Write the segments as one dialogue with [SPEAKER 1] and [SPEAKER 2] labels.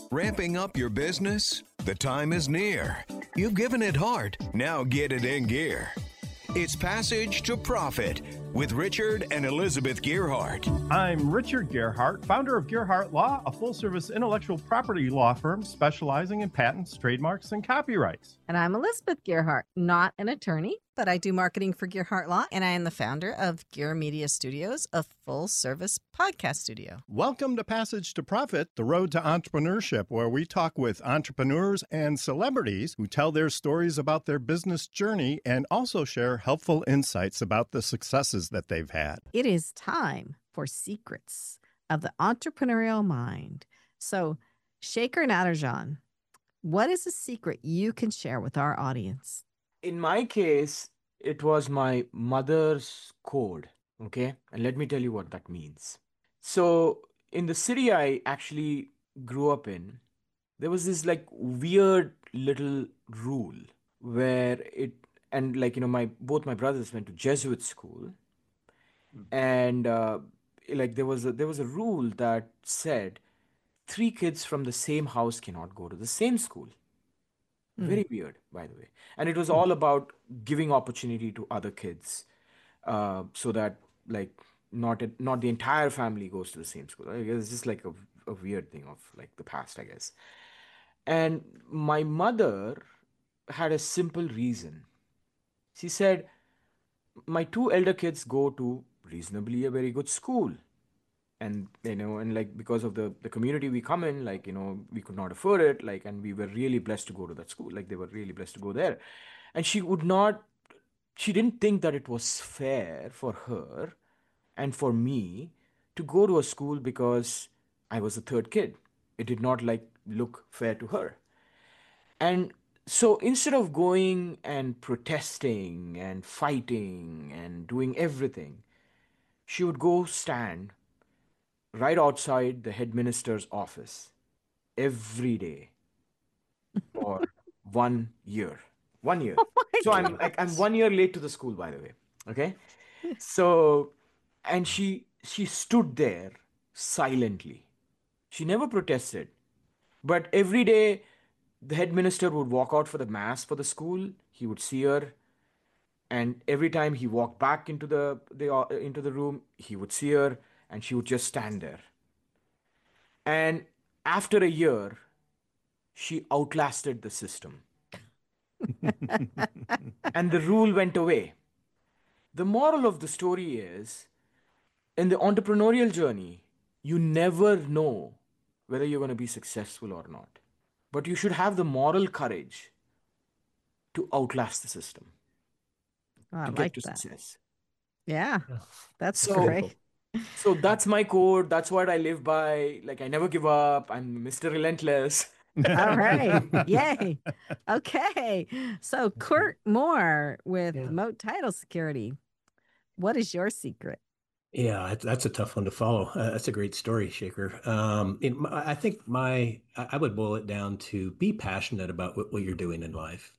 [SPEAKER 1] Ramping up your business? The time is near. You've given it heart, now get it in gear. It's Passage to Profit with Richard and Elizabeth Gearhart.
[SPEAKER 2] I'm Richard Gearhart, founder of Gearhart Law, a full-service intellectual property law firm specializing in patents, trademarks, and copyrights.
[SPEAKER 3] And I'm Elizabeth Gearhart, not an attorney, but I do marketing for Gearhart Law, and I am the founder of Gear Media Studios, a full-service podcast studio.
[SPEAKER 2] Welcome to Passage to Profit, the road to entrepreneurship, where we talk with entrepreneurs and celebrities who tell their stories about their business journey and also share helpful insights about the successes that they've had.
[SPEAKER 3] It is time for Secrets of the Entrepreneurial Mind. So, Shekhar Natarajan, what is a secret you can share with our audience?
[SPEAKER 4] In my case, it was my mother's code, okay? And let me tell you what that means. So, in the city I actually grew up in, there was this like weird little rule where both my brothers went to Jesuit school, and there was a rule that said 3 kids from the same house cannot go to the same school. Very weird, by the way. And it was all about giving opportunity to other kids, so that not the entire family goes to the same school. It's just like a weird thing of like the past, I guess. And my mother had a simple reason. She said, my 2 elder kids go to reasonably a very good school. And because of the community we come in, we could not afford it, and we were really blessed to go to that school. They were really blessed to go there. And she didn't think that it was fair for her and for me to go to a school because I was the 3rd kid. It did not look fair to her. And so instead of going and protesting and fighting and doing everything, she would go stand right outside the headmaster's office every day for 1 year. 1 year. So I'm 1 year late to the school, by the way. Okay. So, and she stood there silently. She never protested. But every day the headmaster would walk out for the mass for the school. He would see her. And every time he walked back into the room, he would see her, and she would just stand there. And after a year, she outlasted the system. And the rule went away. The moral of the story is, in the entrepreneurial journey, you never know whether you're going to be successful or not. But you should have the moral courage to outlast the system.
[SPEAKER 3] I
[SPEAKER 4] to
[SPEAKER 3] like
[SPEAKER 4] get to
[SPEAKER 3] that.
[SPEAKER 4] success.
[SPEAKER 3] Yeah, that's
[SPEAKER 4] So-
[SPEAKER 3] great.
[SPEAKER 4] So that's my code. That's what I live by. I never give up. I'm Mr. Relentless.
[SPEAKER 3] All right. Yay. Okay. So Kurt Moore with Moat Title Security. What is your secret?
[SPEAKER 5] Yeah, that's a tough one to follow. That's a great story, Shekhar. I think I would boil it down to be passionate about what you're doing in life.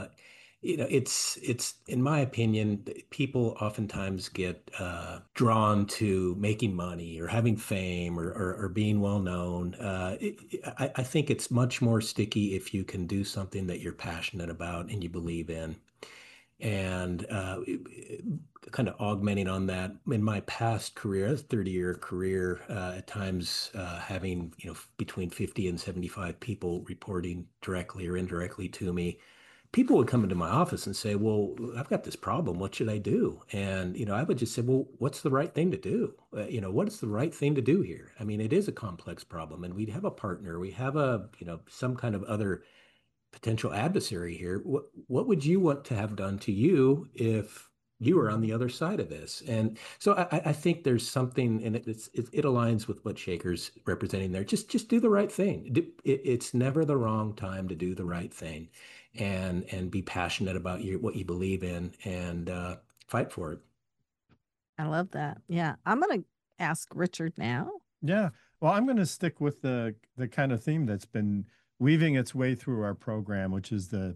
[SPEAKER 5] It's in my opinion, people oftentimes get drawn to making money or having fame or being well known. I think it's much more sticky if you can do something that you're passionate about and you believe in. And kind of augmenting on that, in my past career, a 30-year career, at times having between 50 and 75 people reporting directly or indirectly to me, people would come into my office and say, well, I've got this problem. What should I do? And, I would just say, well, what's the right thing to do? What is the right thing to do here? I mean, it is a complex problem, and we'd have a partner. We have some kind of other potential adversary here. What would you want to have done to you if you were on the other side of this? And so I think there's something, and it aligns with what Shekhar's representing there. Just do the right thing. It's never the wrong time to do the right thing, and be passionate about what you believe in, and fight for it.
[SPEAKER 3] I love that. Yeah. I'm going to ask Richard now.
[SPEAKER 2] Yeah. Well, I'm going to stick with the kind of theme that's been weaving its way through our program, which is the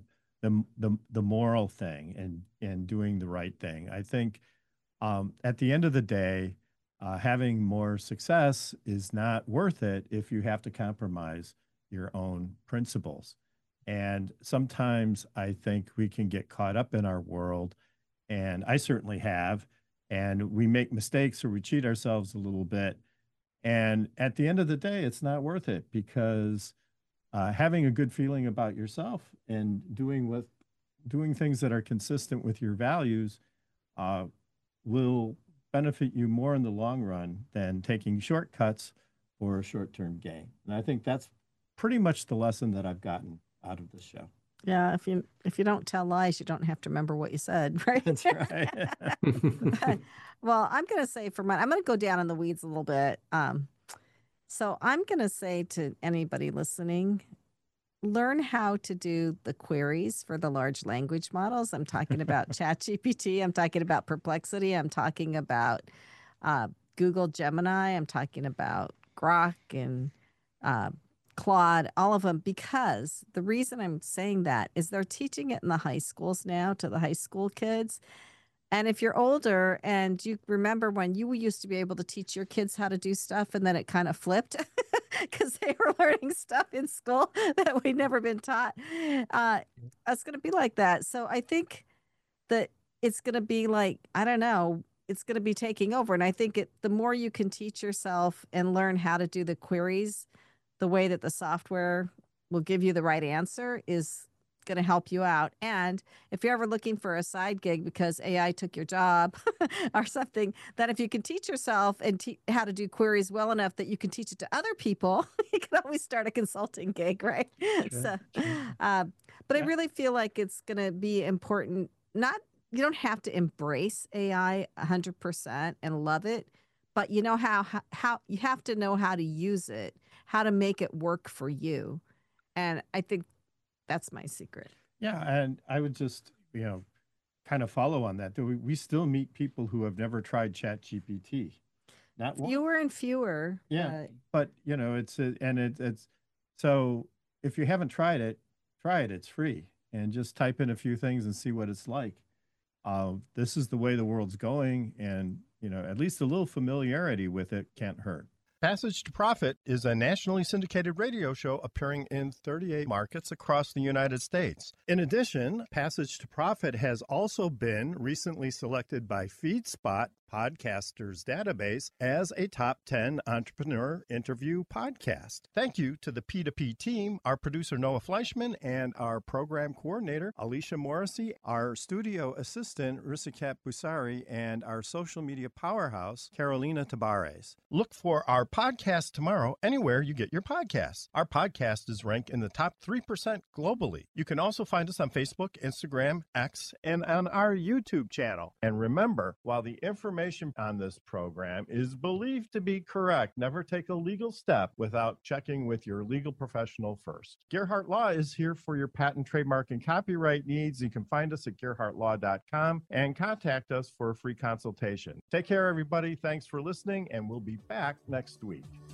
[SPEAKER 2] moral thing and doing the right thing. I think at the end of the day, having more success is not worth it if you have to compromise your own principles. And sometimes I think we can get caught up in our world, and I certainly have, and we make mistakes or we cheat ourselves a little bit. And at the end of the day, it's not worth it, because having a good feeling about yourself and doing things that are consistent with your values will benefit you more in the long run than taking shortcuts for a short-term gain. And I think that's pretty much the lesson that I've gotten out of this show.
[SPEAKER 3] Yeah, if you don't tell lies, you don't have to remember what you said, right?
[SPEAKER 2] That's right.
[SPEAKER 3] Well, I'm going to say for mine, I'm going to go down in the weeds a little bit. So I'm going to say to anybody listening, learn how to do the queries for the large language models. I'm talking about ChatGPT. I'm talking about Perplexity. I'm talking about Google Gemini. I'm talking about Grok and Claude, all of them, because the reason I'm saying that is they're teaching it in the high schools now to the high school kids. And if you're older and you remember when you used to be able to teach your kids how to do stuff and then it kind of flipped because they were learning stuff in school that we'd never been taught, it's going to be like that. So I think that it's going to be like, I don't know, it's going to be taking over. And I think the more you can teach yourself and learn how to do the queries, the way that the software will give you the right answer is going to help you out. And if you're ever looking for a side gig because AI took your job or something, then if you can teach yourself and how to do queries well enough that you can teach it to other people, you can always start a consulting gig, right?
[SPEAKER 2] Sure.
[SPEAKER 3] But I really feel like it's going to be important. You don't have to embrace AI 100% and love it, but you know how you have to know how to use it, how to make it work for you. And I think that's my secret.
[SPEAKER 2] Yeah, and I would just, kind of follow on that. We still meet people who have never tried ChatGPT. Not one.
[SPEAKER 3] Fewer and fewer.
[SPEAKER 2] Yeah, but it's so if you haven't tried it, try it. It's free, and just type in a few things and see what it's like. This is the way the world's going, and at least a little familiarity with it can't hurt.
[SPEAKER 6] Passage to Profit is a nationally syndicated radio show appearing in 38 markets across the United States. In addition, Passage to Profit has also been recently selected by FeedSpot Podcasters Database as a top 10 entrepreneur interview podcast. Thank you to the P2P team, our producer Noah Fleischman, and our program coordinator Alicia Morrissey, our studio assistant Risikat Busari, and our social media powerhouse Carolina Tabares. Look for our podcast tomorrow anywhere you get your podcasts. Our podcast is ranked in the top 3% globally. You can also find us on Facebook, Instagram, X, and on our YouTube channel. And remember, while the information on this program is believed to be correct, never take a legal step without checking with your legal professional first. Gerhardt Law is here for your patent, trademark, and copyright needs. You can find us at gerhardtlaw.com and contact us for a free consultation. Take care, everybody. Thanks for listening, and we'll be back next week.